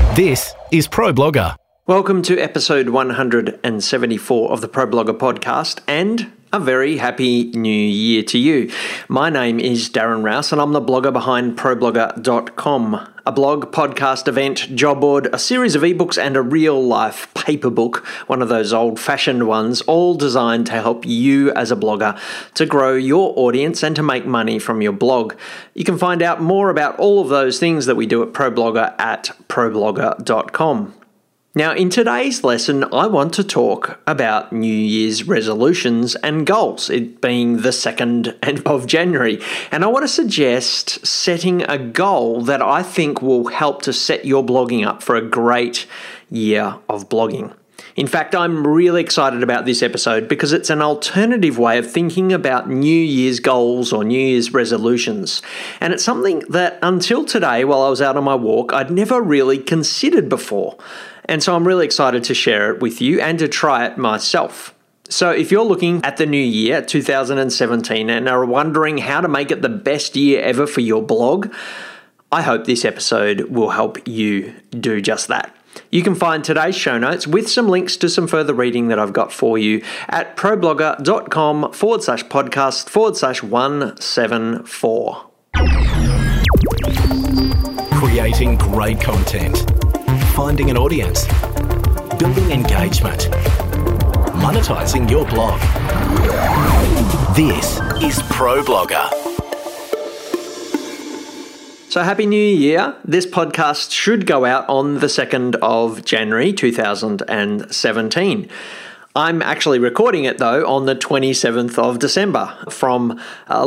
This is ProBlogger. Welcome to episode 174 of the ProBlogger podcast, and a very happy new year to you. My name is Darren Rouse, and I'm the blogger behind ProBlogger.com, a blog, podcast, event, job board, a series of ebooks, and a real-life paper book, one of those old-fashioned ones, all designed to help you as a blogger to grow your audience and to make money from your blog. You can find out more about all of those things that we do at ProBlogger at ProBlogger.com. Now, in today's lesson, I want to talk about New Year's resolutions and goals, it being the 2nd of January. And I want to suggest setting a goal that I think will help to set your blogging up for a great year of blogging. In fact, I'm really excited about this episode because it's an alternative way of thinking about New Year's goals or New Year's resolutions. And it's something that until today, while I was out on my walk, I'd never really considered before. And so I'm really excited to share it with you and to try it myself. So if you're looking at the new year, 2017, and are wondering how to make it the best year ever for your blog, I hope this episode will help you do just that. You can find today's show notes with some links to some further reading that I've got for you at ProBlogger.com/podcast/174. Creating great content. Finding an audience. Building engagement. Monetizing your blog. This is ProBlogger. So happy new year. This podcast should go out on the 2nd of January 2017. I'm actually recording it though on the 27th of December from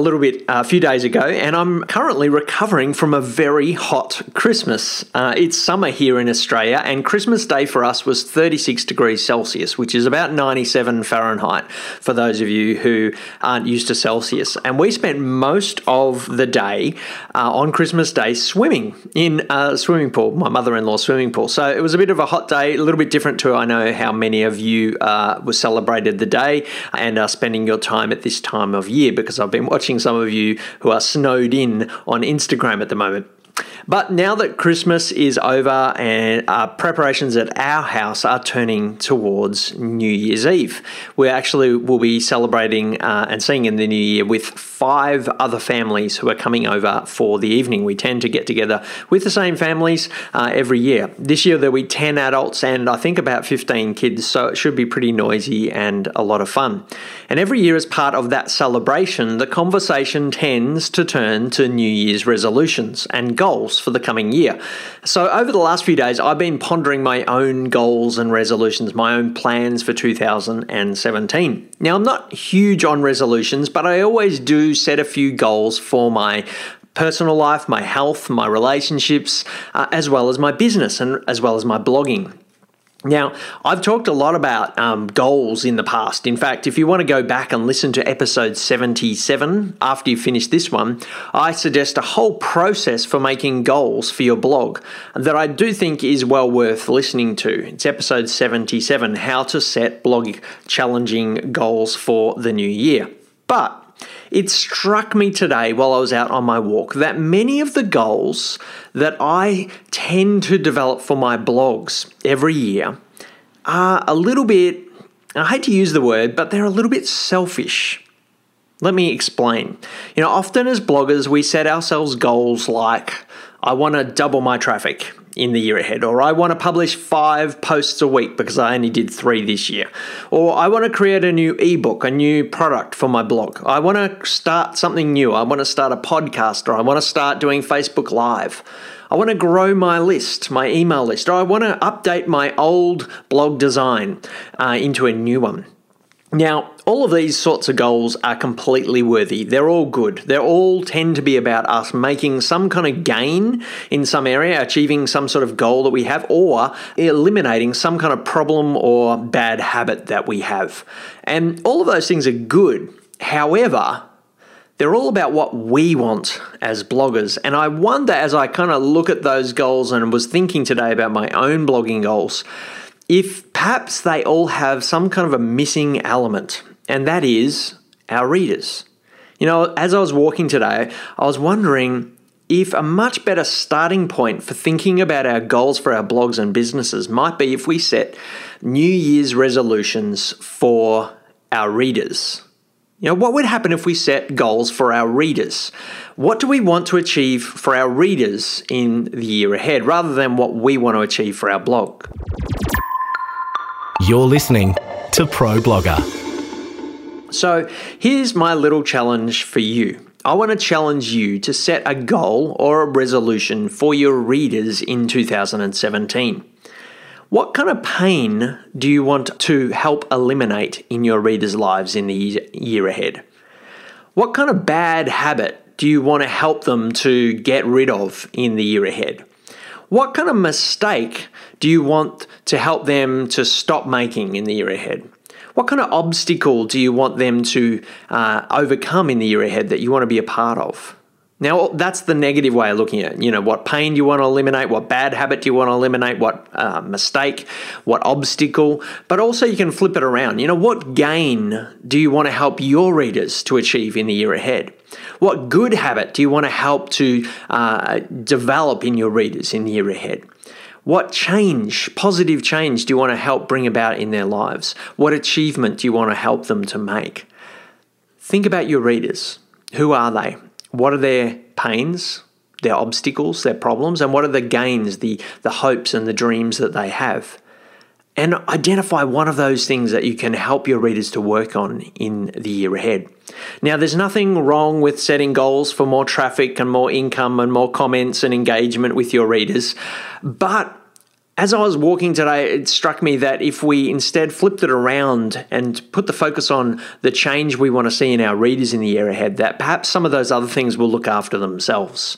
a few days ago, and I'm currently recovering from a very hot Christmas. It's summer here in Australia, and Christmas Day for us was 36 degrees Celsius, which is about 97 Fahrenheit for those of you who aren't used to Celsius. And we spent most of the day on Christmas Day swimming in a swimming pool, my mother-in-law's swimming pool. So it was a bit of a hot day, a little bit different to I know how many of you was celebrated the day and are spending your time at this time of year, because I've been watching some of you who are snowed in on Instagram at the moment. But now that Christmas is over and preparations at our house are turning towards New Year's Eve, we actually will be celebrating and seeing in the new year with 5 other families who are coming over for the evening. We tend to get together with the same families every year. This year there'll be 10 adults and I think about 15 kids, so it should be pretty noisy and a lot of fun. And every year as part of that celebration, the conversation tends to turn to New Year's resolutions and goals for the coming year. So over the last few days, I've been pondering my own goals and resolutions, my own plans for 2017. Now, I'm not huge on resolutions, but I always do set a few goals for my personal life, my health, my relationships, as well as my business and as well as my blogging. Now, I've talked a lot about goals in the past. In fact, if you want to go back and listen to episode 77 after you finish this one, I suggest a whole process for making goals for your blog that I do think is well worth listening to. It's episode 77, How to Set Blog Challenging Goals for the New Year. But it struck me today while I was out on my walk that many of the goals that I tend to develop for my blogs every year are a little bit, I hate to use the word, but they're a little bit selfish. Let me explain. Often as bloggers, we set ourselves goals like, I want to double my traffic in the year ahead, or I want to publish 5 posts a week because I only did 3 this year, or I want to create a new ebook, a new product for my blog. I want to start something new. I want to start a podcast, or I want to start doing Facebook Live. I want to grow my list, my email list, or I want to update my old blog design into a new one. Now, all of these sorts of goals are completely worthy. They're all good. They all tend to be about us making some kind of gain in some area, achieving some sort of goal that we have, or eliminating some kind of problem or bad habit that we have. And all of those things are good. However, they're all about what we want as bloggers. And I wonder, as I kind of look at those goals and was thinking today about my own blogging goals, if perhaps they all have some kind of a missing element, and that is our readers. As I was walking today, I was wondering if a much better starting point for thinking about our goals for our blogs and businesses might be if we set New Year's resolutions for our readers. What would happen if we set goals for our readers? What do we want to achieve for our readers in the year ahead, rather than what we want to achieve for our blog? You're listening to Pro Blogger. So here's my little challenge for you. I want to challenge you to set a goal or a resolution for your readers in 2017. What kind of pain do you want to help eliminate in your readers' lives in the year ahead? What kind of bad habit do you want to help them to get rid of in the year ahead? What kind of mistake do you want to help them to stop making in the year ahead? What kind of obstacle do you want them to overcome in the year ahead that you want to be a part of? Now, that's the negative way of looking at it. What pain do you want to eliminate? What bad habit do you want to eliminate? What mistake? What obstacle? But also you can flip it around. What gain do you want to help your readers to achieve in the year ahead? What good habit do you want to help to develop in your readers in the year ahead? What change, positive change, do you want to help bring about in their lives? What achievement do you want to help them to make? Think about your readers. Who are they? What are their pains, their obstacles, their problems, and what are the gains, the hopes and the dreams that they have? And identify one of those things that you can help your readers to work on in the year ahead. Now, there's nothing wrong with setting goals for more traffic and more income and more comments and engagement with your readers. But as I was walking today, it struck me that if we instead flipped it around and put the focus on the change we want to see in our readers in the year ahead, that perhaps some of those other things will look after themselves.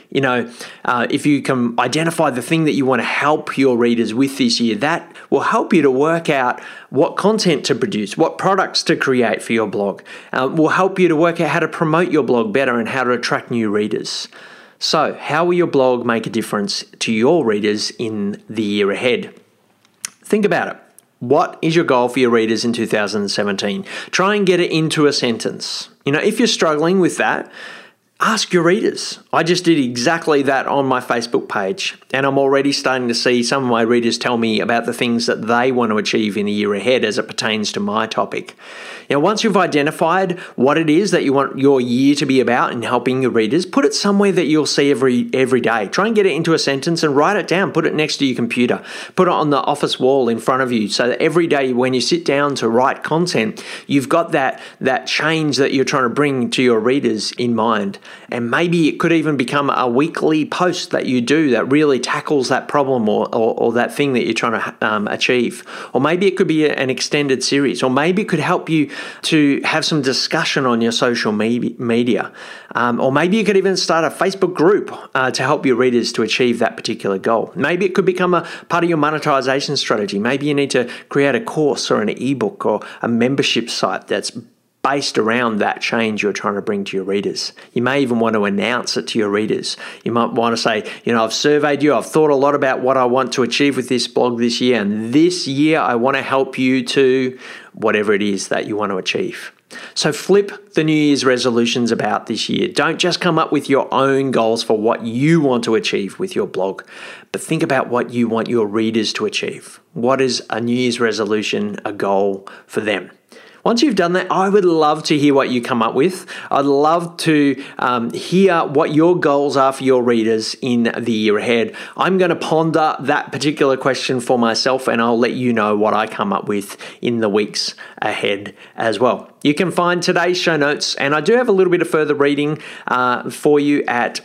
If you can identify the thing that you want to help your readers with this year, that will help you to work out what content to produce, what products to create for your blog, will help you to work out how to promote your blog better and how to attract new readers. So, how will your blog make a difference to your readers in the year ahead? Think about it. What is your goal for your readers in 2017? Try and get it into a sentence. If you're struggling with that, ask your readers. I just did exactly that on my Facebook page, and I'm already starting to see some of my readers tell me about the things that they want to achieve in the year ahead as it pertains to my topic. Once you've identified what it is that you want your year to be about in helping your readers, put it somewhere that you'll see every day. Try and get it into a sentence and write it down. Put it next to your computer. Put it on the office wall in front of you so that every day when you sit down to write content, you've got that change that you're trying to bring to your readers in mind. And maybe it could even become a weekly post that you do that really tackles that problem or that thing that you're trying to achieve. Or maybe it could be an extended series. Or maybe it could help you to have some discussion on your social media. Or maybe you could even start a Facebook group to help your readers to achieve that particular goal. Maybe it could become a part of your monetization strategy. Maybe you need to create a course or an ebook or a membership site that's based around that change you're trying to bring to your readers. You may even want to announce it to your readers. You might want to say, I've surveyed you, I've thought a lot about what I want to achieve with this blog this year, and this year I want to help you to whatever it is that you want to achieve. So flip the New Year's resolutions about this year. Don't just come up with your own goals for what you want to achieve with your blog, but think about what you want your readers to achieve. What is a New Year's resolution, a goal for them? Once you've done that, I would love to hear what you come up with. I'd love to hear what your goals are for your readers in the year ahead. I'm going to ponder that particular question for myself, and I'll let you know what I come up with in the weeks ahead as well. You can find today's show notes, and I do have a little bit of further reading for you at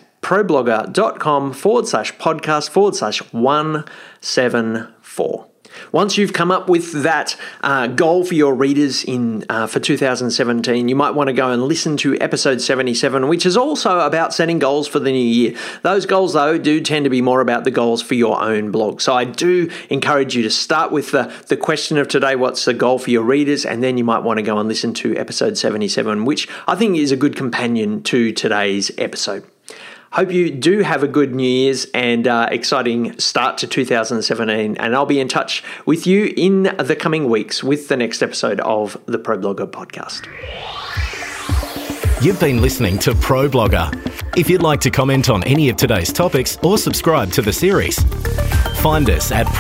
problogger.com/podcast/174. Once you've come up with that goal for your readers for 2017, you might want to go and listen to episode 77, which is also about setting goals for the new year. Those goals, though, do tend to be more about the goals for your own blog. So I do encourage you to start with the question of today, what's the goal for your readers? And then you might want to go and listen to episode 77, which I think is a good companion to today's episode. Hope you do have a good New Year's and exciting start to 2017, and I'll be in touch with you in the coming weeks with the next episode of the Pro Blogger podcast. You've been listening to Pro Blogger. If you'd like to comment on any of today's topics or subscribe to the series, find us at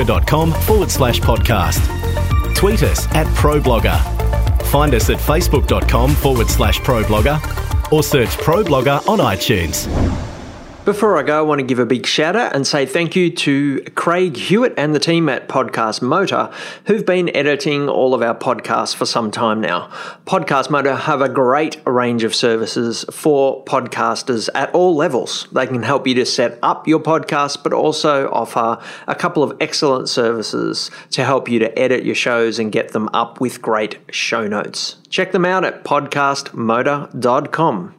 problogger.com/podcast. Tweet us at ProBlogger. Find us at facebook.com/ProBlogger or search Pro Blogger on iTunes. Before I go, I want to give a big shout out and say thank you to Craig Hewitt and the team at Podcast Motor, who've been editing all of our podcasts for some time now. Podcast Motor have a great range of services for podcasters at all levels. They can help you to set up your podcast, but also offer a couple of excellent services to help you to edit your shows and get them up with great show notes. Check them out at podcastmotor.com.